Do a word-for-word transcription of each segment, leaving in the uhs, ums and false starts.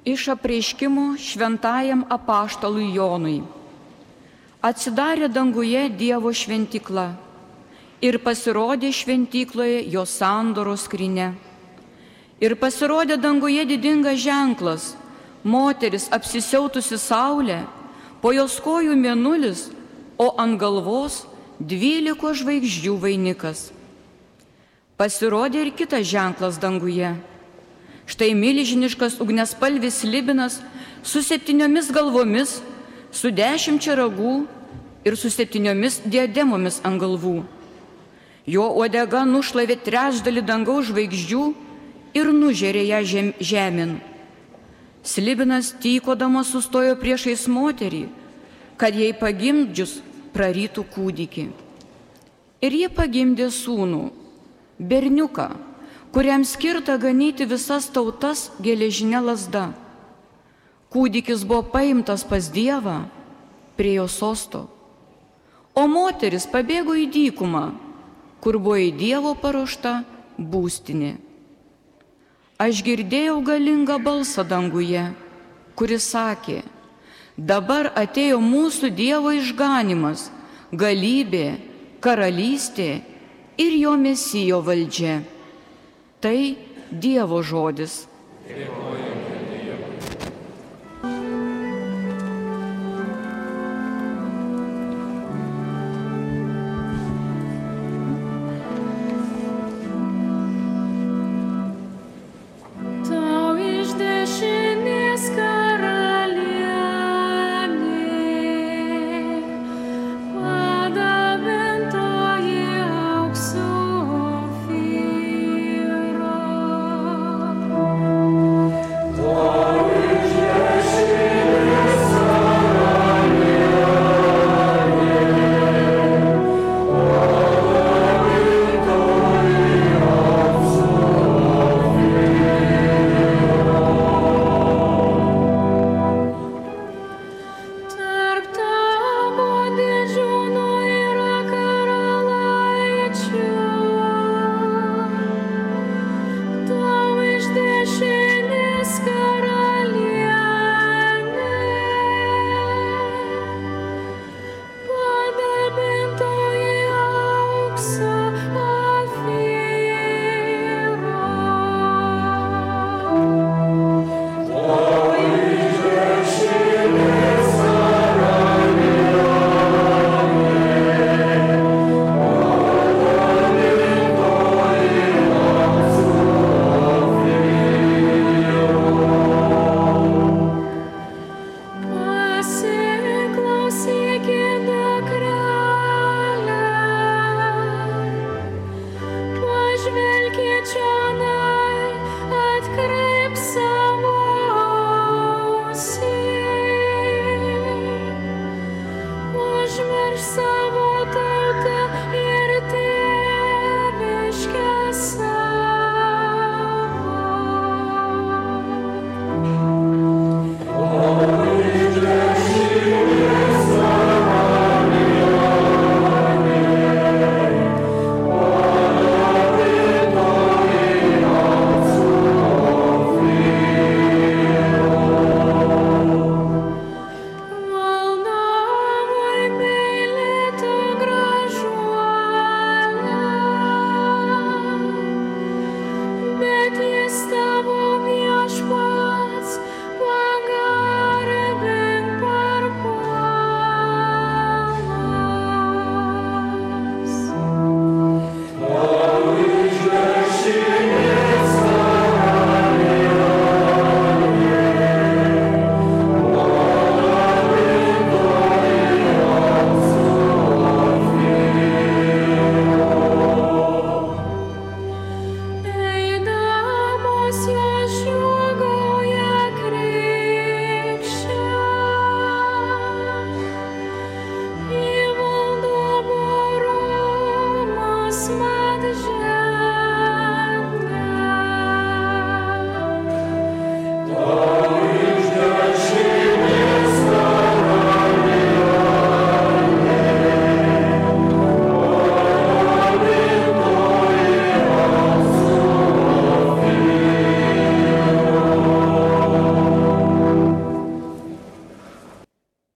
iš apreiškimo šventajam apaštalui Jonui. Atsidarė danguje Dievo šventykla ir pasirodė šventykloje jo sandoros skrynia. Ir pasirodė danguje didingas ženklas, moteris apsisiautusi saulė, po jos kojų mėnulis, o ant galvos dvyliko žvaigždžių vainikas. Pasirodė ir kitas ženklas danguje. Štai milžiniškas ugniaspalvis slibinas su septyniomis galvomis, su dešimčia ragų ir su septyniomis diademomis ant galvų. Jo uodega nušlavė trečdalį dangaus žvaigždžių ir nužėrė ją žem, žemyn. Slibinas tykodamas sustojo priešais moterį, kad jai pagimdžius prarytų kūdikį. Ir ji pagimdė sūnų, berniuką, kuriam skirta ganyti visas tautas geležinė lazda. Kūdikis buvo paimtas pas Dievą prie jo sosto, o moteris pabėgo į dykumą, kur buvo į Dievo paruošta būstinė. Aš girdėjau galingą balsą danguje, kuris sakė: dabar atėjo mūsų Dievo išganymas, galybė, karalystė ir jo Mesijo valdžia. Tai Dievo žodis. Dėkoju.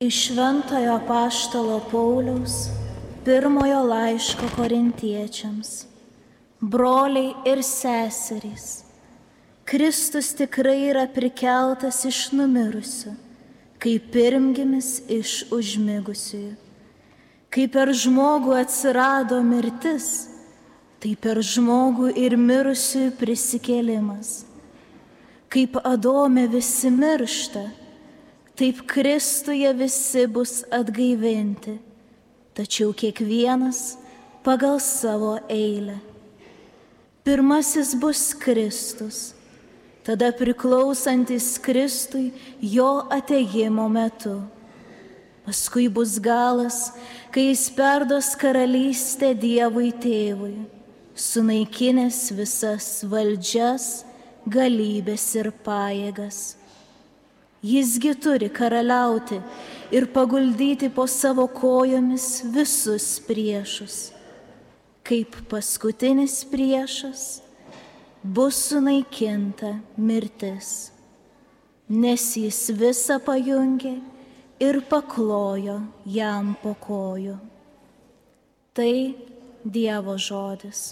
Iš Šventojo apaštalo Pauliaus pirmojo laiško Korintiečiams. Broliai ir seserys, Kristus tikrai yra prikeltas iš numirusių, kaip pirmgimis iš užmigusiųjų. Kai per žmogų atsirado mirtis, tai per žmogų ir mirusiųjų prisikėlimas. Kaip Adome visi miršta, taip Kristuje visi bus atgaivinti, tačiau kiekvienas pagal savo eilę. Pirmasis bus Kristus, tada priklausantis Kristui jo atėjimo metu. Paskui bus galas, kai jis perduos karalystę Dievui Tėvui, sunaikinęs visas valdžias, galybės ir pajėgas. Jisgi turi karaliauti ir paguldyti po savo kojomis visus priešus. Kaip paskutinis priešas bus sunaikinta mirtis, nes jis visą pajungė ir paklojo jam po kojų. Tai Dievo žodis.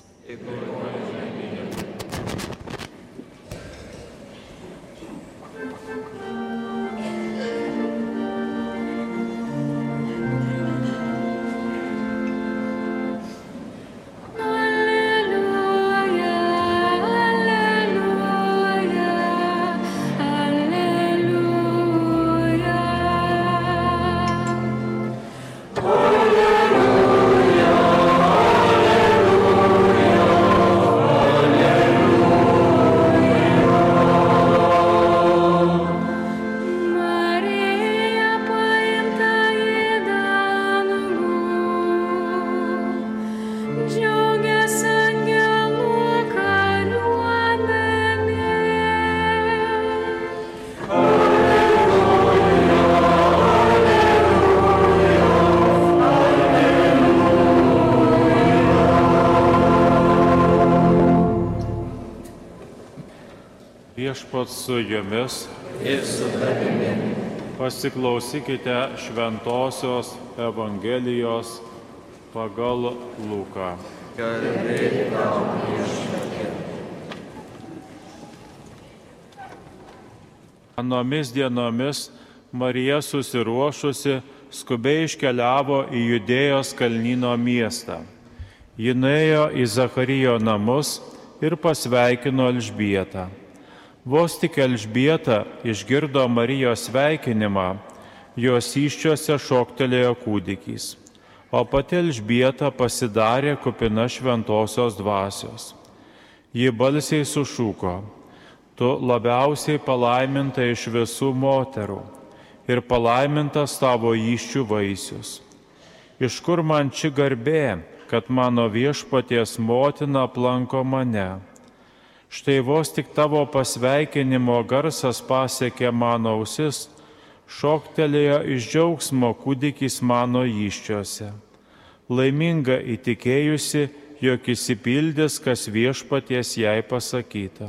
Viešpats su jumis ir su tavimi. Pasiklausykite Šventosios Evangelijos pagal Luką. Garbė tau, Viešpatie. Anomis dienomis Marija susiruošusi skubiai iškeliavo į Judėjos kalnyno miestą. Ji nuėjo į Zacharijo namus ir pasveikino Elžbietą. Vos tik Elžbieta išgirdo Marijos sveikinimą, jos įsčiose šoktelėjo kūdikys, o pati Elžbieta pasidarė kupina šventosios dvasios. Ji balsiai sušuko: Tu labiausiai palaiminta iš visų moterų ir palaimintas tavo įsčių vaisius. Iš kur man ši garbė, kad mano Viešpaties motina aplanko mane? Štai vos tik tavo pasveikinimo garsas pasiekė mano ausis, šoktelėjo iš džiaugsmo kūdikis mano įsčiose. Laiminga įtikėjusi, jog išsipildys, kas Viešpaties jai pasakyta.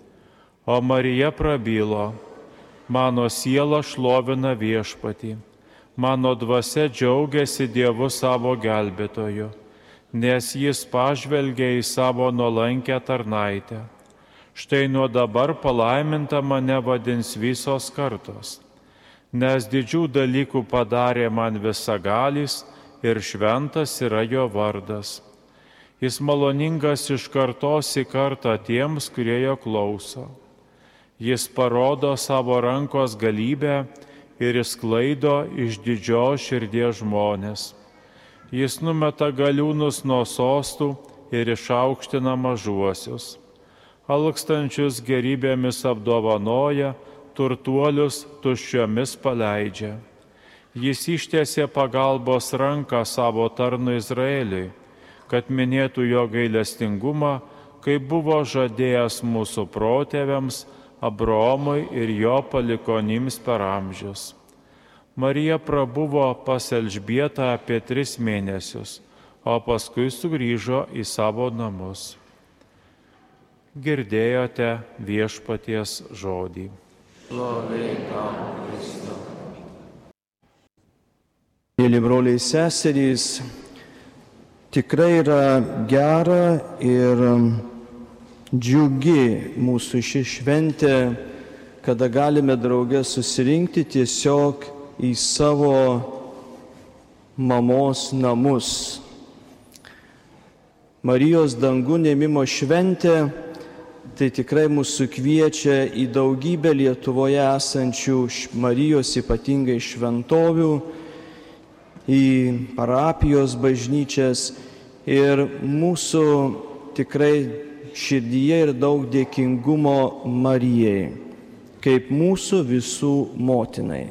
O Marija prabilo: Mano siela šlovina Viešpatį, mano dvasia džiaugiasi Dievu savo gelbėtoju, nes jis pažvelgė į savo nuolankę tarnaitę. Štai nuo dabar palaiminta mane vadins visos kartos, nes didžių dalykų padarė man visagalis ir šventas yra jo vardas. Jis maloningas iš kartos į kartą tiems, kurie jo klauso. Jis parodo savo rankos galybę ir išsklaido iš didžios širdies žmonės. Jis numeta galiūnus nuo sostų ir išaukština mažuosius. Alkstančius gerybėmis apdovanoja, turtuolius tuščiomis paleidžia. Jis ištiesė pagalbos ranką savo tarnui Izraeliui, kad minėtų jo gailestingumą, kaip buvo žadėjęs mūsų protėviams, Abraomui ir jo palikonims per amžius. Marija prabuvo pas Elžbietą apie tris mėnesius, o paskui sugrįžo į savo namus. Girdėjote Viešpaties žodį. Šlovė tau, Kristau. Mėly broliai seserys, tikrai yra gera ir džiugi mūsų ši šventė, kada galime drauge susirinkti tiesiog į savo mamos namus. Marijos dangun ėmimo šventė tai tikrai mūsų kviečia į daugybę Lietuvoje esančių Marijos ypatingai šventovių, į parapijos bažnyčias ir mūsų tikrai širdyje ir daug dėkingumo Marijai, kaip mūsų visų motinai.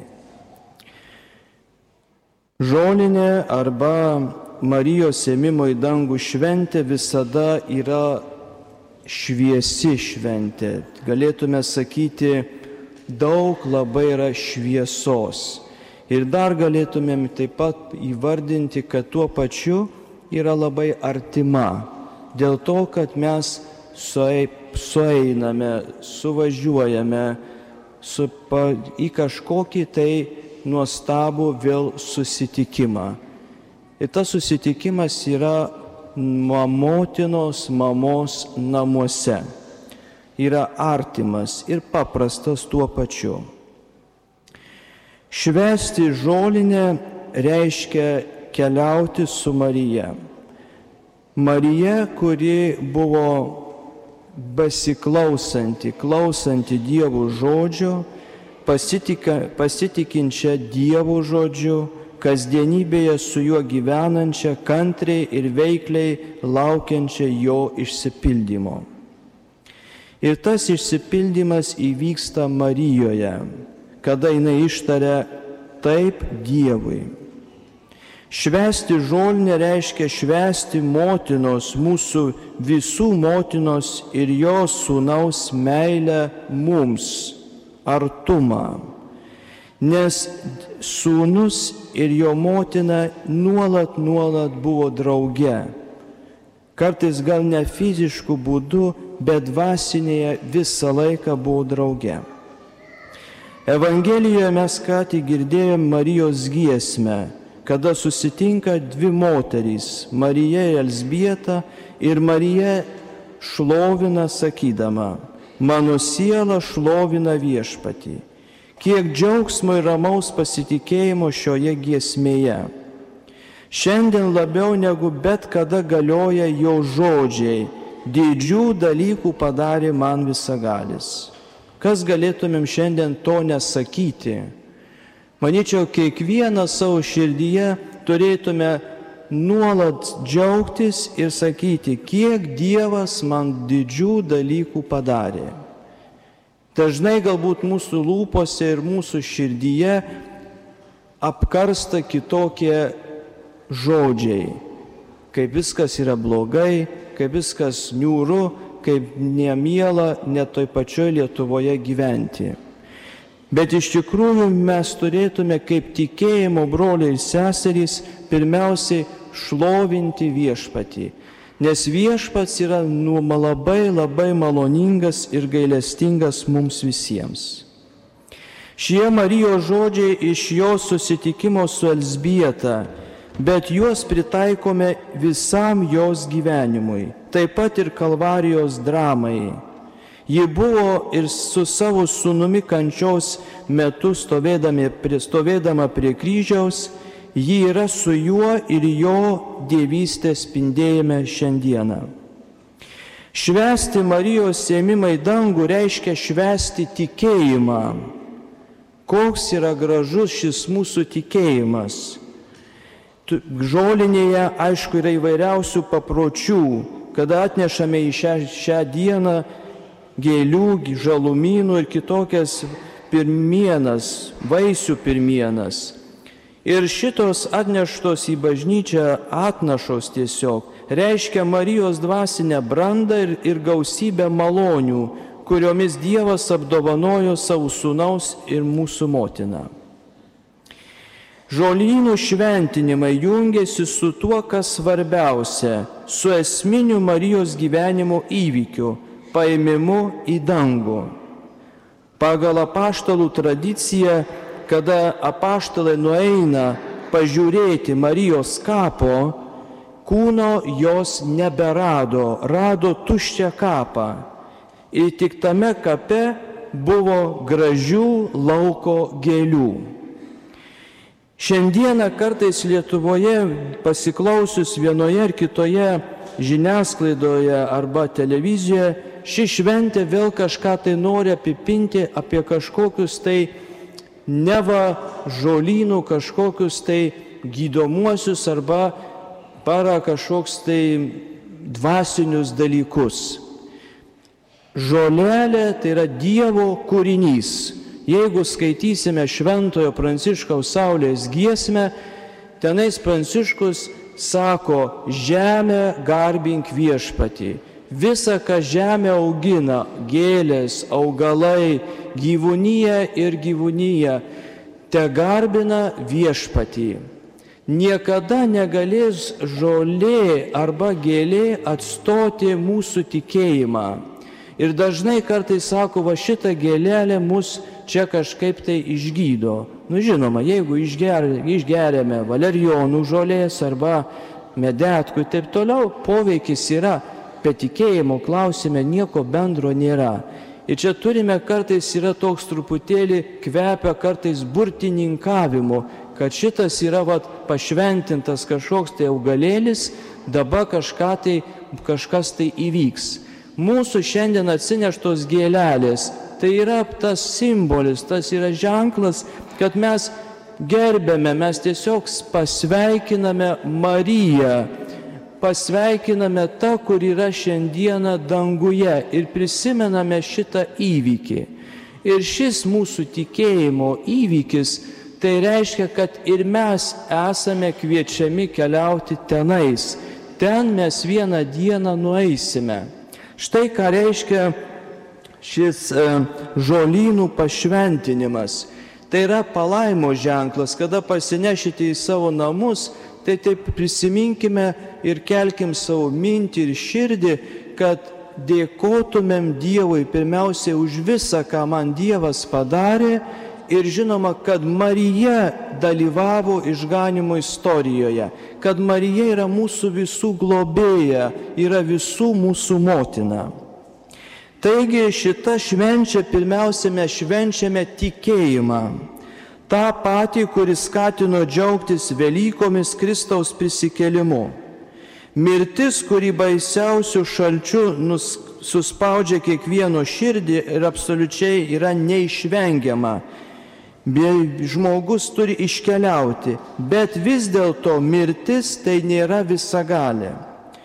Žolinė arba Marijos ėmimo į dangų šventė visada yra šviesi šventė. Galėtume sakyti, daug labai yra šviesos. Ir dar galėtumėm taip pat įvardinti, kad tuo pačiu yra labai artima. Dėl to, kad mes sueiname, suvažiuojame su, pa, į kažkokį tai nuostabų vėl susitikimą. Ir tas susitikimas yra motinos mamos namuose. Yra artimas ir paprastas tuo pačiu. Švęsti žolinę reiškia keliauti su Marija. Marija, kuri buvo besiklausanti, klausanti Dievo žodžio, pasitikinčia Dievo žodžiu, kasdienybėje su juo gyvenančia, kantriai ir veikliai laukiančia jo išsipildymo. Ir tas išsipildymas įvyksta Marijoje, kada jinai ištaria taip Dievui. Švęsti žolinę reiškia švęsti motinos, mūsų visų motinos ir jos sūnaus meilę mums, artumą. Nes sūnus ir jo motina nuolat, nuolat buvo drauge. Kartais gal ne fiziškų būdų, bet dvasinėje visą laiką buvo drauge. Evangelijoje mes ką tik girdėjom Marijos giesmę, kada susitinka dvi moterys, Marija ir Elzbieta, ir Marija šlovina sakydama, mano siela šlovina viešpatį. Kiek džiaugsmo ir ramaus pasitikėjimo šioje giesmėje. Šiandien labiau negu bet kada galioja jo žodžiai, didžių dalykų padarė man visagalis. Kas galėtumėm šiandien to nesakyti? Manyčiau, kiekvieną savo širdyje turėtume nuolat džiaugtis ir sakyti, kiek Dievas man didžių dalykų padarė. Dažnai galbūt mūsų lūpose ir mūsų širdyje apkarsta kitokie žodžiai, kaip viskas yra blogai, kaip viskas niūru, kaip nemiela net toj pačioj Lietuvoje gyventi. Bet iš tikrųjų mes turėtume kaip tikėjimo broliai ir seserys pirmiausiai šlovinti viešpatį, nes viešpats yra labai labai maloningas ir gailestingas mums visiems. Šie Marijos žodžiai iš jos susitikimo su Elzbieta, bet juos pritaikome visam jos gyvenimui, taip pat ir Kalvarijos dramai. Ji buvo ir su savo sūnumi kančios metu prie, stovėdama prie kryžiaus, ji yra su juo ir jo dievystę spindėjime šiandieną. Švęsti Marijos ėmimą į dangų reiškia švęsti tikėjimą. Koks yra gražus šis mūsų tikėjimas. Žolinėje, aišku, yra įvairiausių papročių, kada atnešame į šią, šią dieną gėlių, žalumynų ir kitokias pirmienas, vaisių pirmienas. Ir šitos atneštos į bažnyčią atnašos tiesiog reiškia Marijos dvasinę brandą ir, ir gausybę malonių, kuriomis Dievas apdovanojo savo sūnaus ir mūsų motiną. Žolynų šventinimai jungiasi su tuo, kas svarbiausia, su esminiu Marijos gyvenimo įvykiu, paėmimu į dangų. Pagal apaštalų tradiciją, kada apaštalai nueina pažiūrėti Marijos kapo, kūno jos neberado, rado tuščią kapą. Ir tik tame kape buvo gražių lauko gėlių. Šiandieną kartais Lietuvoje pasiklausius vienoje ar kitoje žiniasklaidoje arba televizijoje, ši šventė vėl kažką tai nori apipinti apie kažkokius tai neva žolynų, kažkokius tai gydomuosius arba para kažkoks tai dvasinius dalykus. Žolelė tai yra Dievo kūrinys. Jeigu skaitysime Šventojo Pranciškaus Saulės giesmę, tenais Pranciškus sako, žemė garbink viešpatį. Visa, ką žemė augina, gėlės, augalai, gyvūnija ir gyvūnija, te garbina viešpatį. Niekada negalės žolė arba gėlė atstoti mūsų tikėjimą. Ir dažnai kartais sako, va šitą gėlelę mus čia kažkaip tai išgydo. Nu žinoma, jeigu išger, išgeriame valerijonų žolės arba medetkų ir taip toliau, poveikis yra, bet tikėjimo klausime nieko bendro nėra. Ir čia turime kartais yra toks truputėlį kvepia kartais burtininkavimu, kad šitas yra vat, pašventintas kažkoks tai augalėlis, dabar kažką tai, kažkas tai įvyks. Mūsų šiandien atsineštos gėlelės, tai yra tas simbolis, tas yra ženklas, kad mes gerbėme, mes tiesiog pasveikiname Mariją, pasveikiname tą, kur yra šiandieną danguje ir prisimename šitą įvykį. Ir šis mūsų tikėjimo įvykis, tai reiškia, kad ir mes esame kviečiami keliauti tenais. Ten mes vieną dieną nueisime. Štai ką reiškia šis e, žolynų pašventinimas. Tai yra palaimo ženklas, kada pasinešite į savo namus, tai taip prisiminkime ir kelkim savo mintį ir širdį, kad dėkotumėm Dievui pirmiausiai už visą, ką man Dievas padarė ir žinoma, kad Marija dalyvavo išganimo istorijoje, kad Marija yra mūsų visų globėja, yra visų mūsų motina. Taigi šitą švenčią pirmiausia mes švenčiame tikėjimą. Ta patį, kuris skatino džiaugtis Velykomis Kristaus prisikėlimu. Mirtis, kuri baisiausių šalčių nus, suspaudžia kiekvieno širdį ir absoliučiai yra neišvengiama. Žmogus turi iškeliauti, bet vis dėlto mirtis tai nėra visagalė.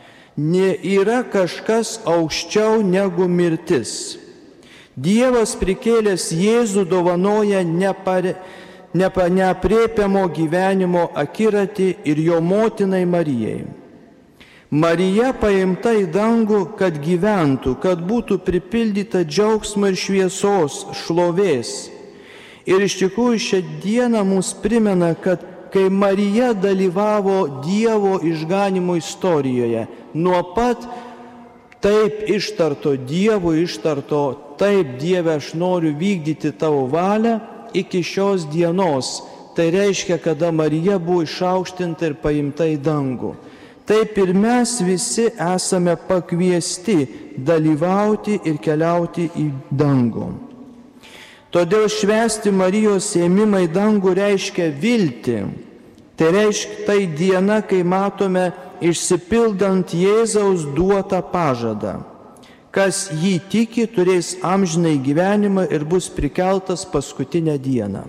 Yra kažkas aukščiau negu mirtis. Dievas prikėlęs Jėzų dovanoja nepare, nepa, neaprėpiamo gyvenimo akiratį ir jo motinai Marijai. Marija paimta į dangų, kad gyventų, kad būtų pripildyta džiaugsmo ir šviesos, šlovės. Ir iš tikrųjų šią dieną mums primena, kad kai Marija dalyvavo Dievo išganimo istorijoje, nuo pat taip ištarto Dievo ištarto, taip Dieve aš noriu vykdyti tavo valią, iki šios dienos, tai reiškia, kada Marija buvo išaukštinta ir paimta į dangų. Taip ir mes visi esame pakviesti dalyvauti ir keliauti į dangų. Todėl švęsti Marijos ėmimą į dangų reiškia viltį. Tai reiškia tai diena, kai matome išsipildant Jėzaus duotą pažadą. Kas jį tiki, turės amžinai gyvenimą ir bus prikeltas paskutinę dieną.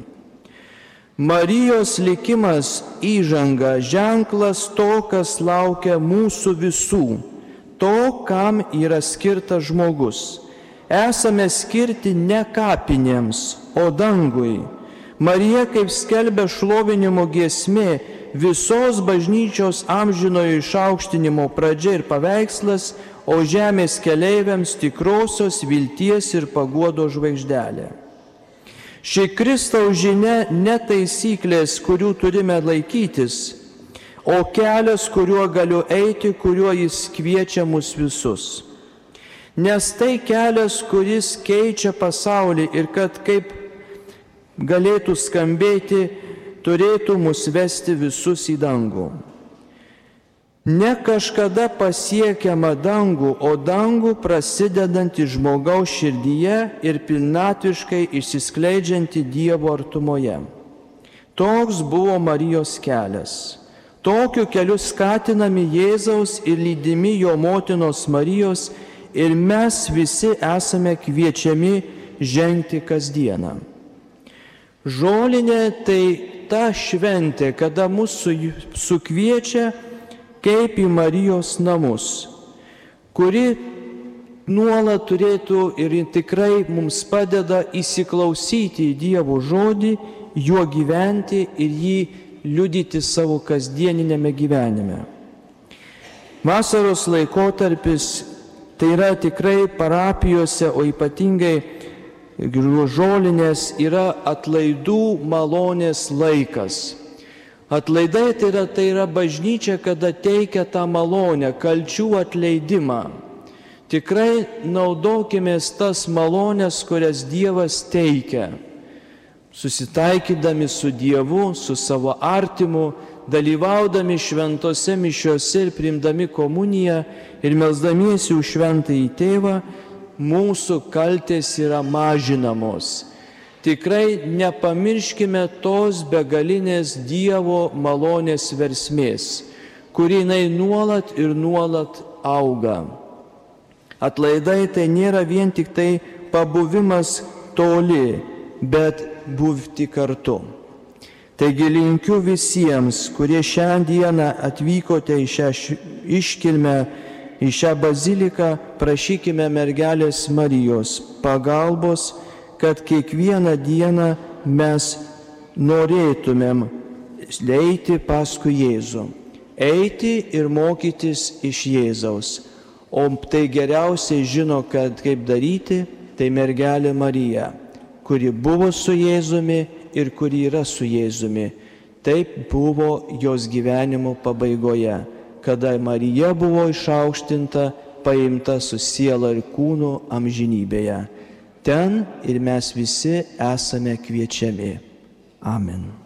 Marijos likimas įžanga, ženklas to, kas laukia mūsų visų, to, kam yra skirtas žmogus. Esame skirti ne kapinėms, o dangui. Marija, kaip skelbia šlovinimo giesmė, visos bažnyčios amžinojo išaukštinimo pradžia ir paveikslas, o žemės keleiviams tikrosios vilties ir paguodos žvaigždelė. Ši Kristaus žinia ne taisyklės, kurių turime laikytis, o kelias, kuriuo galiu eiti, kuriuo jis kviečia mus visus. Nes tai kelias, kuris keičia pasaulį ir kad kaip galėtų skambėti, turėtų mus vesti visus į dangų. Ne kažkada pasiekiama dangų, o dangų prasidedantį žmogaus širdyje ir pilnatviškai išsiskleidžiantį Dievo artumoje. Toks buvo Marijos kelias. Tokiu keliu skatinami Jėzaus ir lydimi jo motinos Marijos ir mes visi esame kviečiami žengti kasdieną. Žolinė tai ta šventė, kada mūsų sukviečia kaip į Marijos namus, kuri nuolat turėtų ir tikrai mums padeda įsiklausyti į Dievo žodį, juo gyventi ir jį liudyti savo kasdieninėme gyvenime. Vasaros laikotarpis tai yra tikrai parapijose, o ypatingai Žolinės yra atlaidų malonės laikas. Atlaidai tai yra, tai yra bažnyčia, kada teikia tą malonę, kalčių atleidimą. Tikrai naudokimės tas malonės, kurias Dievas teikia. Susitaikydami su Dievu, su savo artimu, dalyvaudami šventose mišiose ir priimdami komuniją ir melsdamiesi už šventąjį tėvą, mūsų kaltės yra mažinamos. Tikrai nepamirškime tos begalinės Dievo malonės versmės, kuri jinai nuolat ir nuolat auga. Atlaidai tai nėra vien tik tai pabuvimas toli, bet buvti kartu. Taigi linkiu visiems, kurie šiandieną atvykote į šią iškilmę, į šią baziliką, prašykime mergelės Marijos pagalbos, kad kiekvieną dieną mes norėtumėm eiti paskui Jėzų, eiti ir mokytis iš Jėzaus. O tai geriausiai žino, kad kaip daryti, tai mergelė Marija, kuri buvo su Jėzumi ir kuri yra su Jėzumi. Taip buvo jos gyvenimo pabaigoje, kada Marija buvo išaukštinta, paimta su siela ir kūnu amžinybėje. Ten ir mes visi esame kviečiami. Amen.